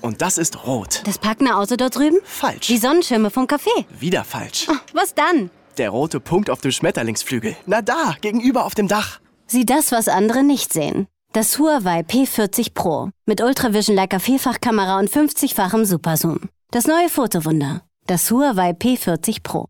Und das ist rot. Das parkende Auto dort drüben? Falsch. Die Sonnenschirme vom Café? Wieder falsch. Oh, was dann? Der rote Punkt auf dem Schmetterlingsflügel. Na da, gegenüber auf dem Dach. Sieh das, was andere nicht sehen. Das Huawei P40 Pro. Mit Ultravision Leica Vielfachkamera und 50-fachem Superzoom. Das neue Fotowunder. Das Huawei P40 Pro.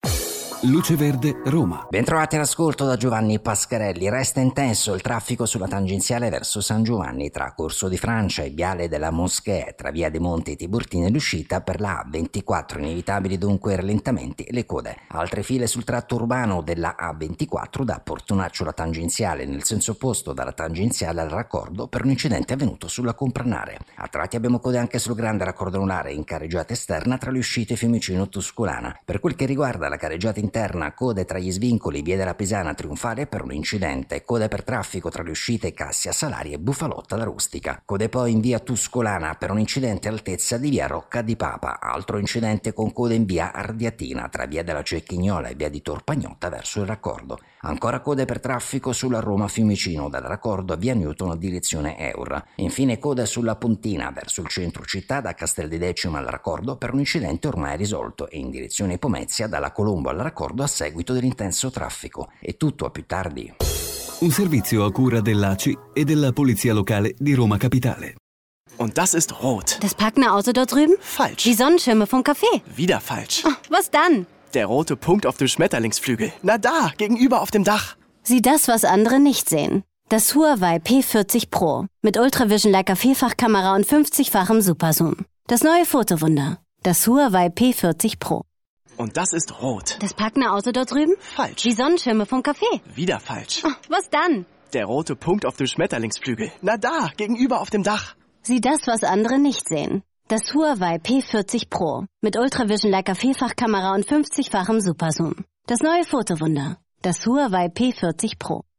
Luce Verde, Roma. Bentrovati all'ascolto da Giovanni Pascarelli. Resta intenso il traffico sulla tangenziale verso San Giovanni tra Corso di Francia e Viale della Moschea, tra Via dei Monti e Tiburtina e l'uscita per la A24. Inevitabili dunque rallentamenti e le code. Altre file sul tratto urbano della A24 da Portonaccio alla tangenziale nel senso opposto dalla tangenziale al raccordo per un incidente avvenuto sulla Compranare. A tratti abbiamo code anche sul grande raccordo anulare in carreggiata esterna tra le uscite Fiumicino-Tuscolana. Per quel che riguarda la carreggiata interna, code tra gli svincoli Via della Pisana Trionfale per un incidente, code per traffico tra le uscite Cassia Salari e Bufalotta la Rustica, code poi in via Tuscolana per un incidente all'altezza di via Rocca di Papa, altro incidente con code in via Ardiatina tra via della Cecchignola e via di Torpagnotta verso il raccordo, ancora code per traffico sulla Roma Fiumicino dal raccordo a via Newton a direzione Eur, infine code sulla Pontina verso il centro città da Casteldecimo al raccordo per un incidente ormai risolto e in direzione Pomezia dalla Colombo al raccordo a seguito dell'intenso traffico. È tutto, a più tardi. Un servizio a cura dell'ACI e della Polizia Locale di Roma Capitale. Und das ist rot. Das parkende Auto dort drüben? Falsch. Die Sonnenschirme vom Café? Wieder falsch. Oh, was dann? Der rote Punkt auf dem Schmetterlingsflügel. Na da, gegenüber auf dem Dach. Sieh das, was andere nicht sehen. Das Huawei P40 Pro. Mit Ultravision Leica Vielfachkamera und 50-fachem Superzoom. Das neue Fotowunder. Das Huawei P40 Pro. Und das ist rot. Das parkende Auto dort drüben? Falsch. Die Sonnenschirme vom Café? Wieder falsch. Oh, was dann? Der rote Punkt auf dem Schmetterlingsflügel. Na da, gegenüber auf dem Dach. Sieh das, was andere nicht sehen. Das Huawei P40 Pro. Mit Ultravision Leica Vielfachkamera und 50-fachem Superzoom. Das neue Fotowunder. Das Huawei P40 Pro.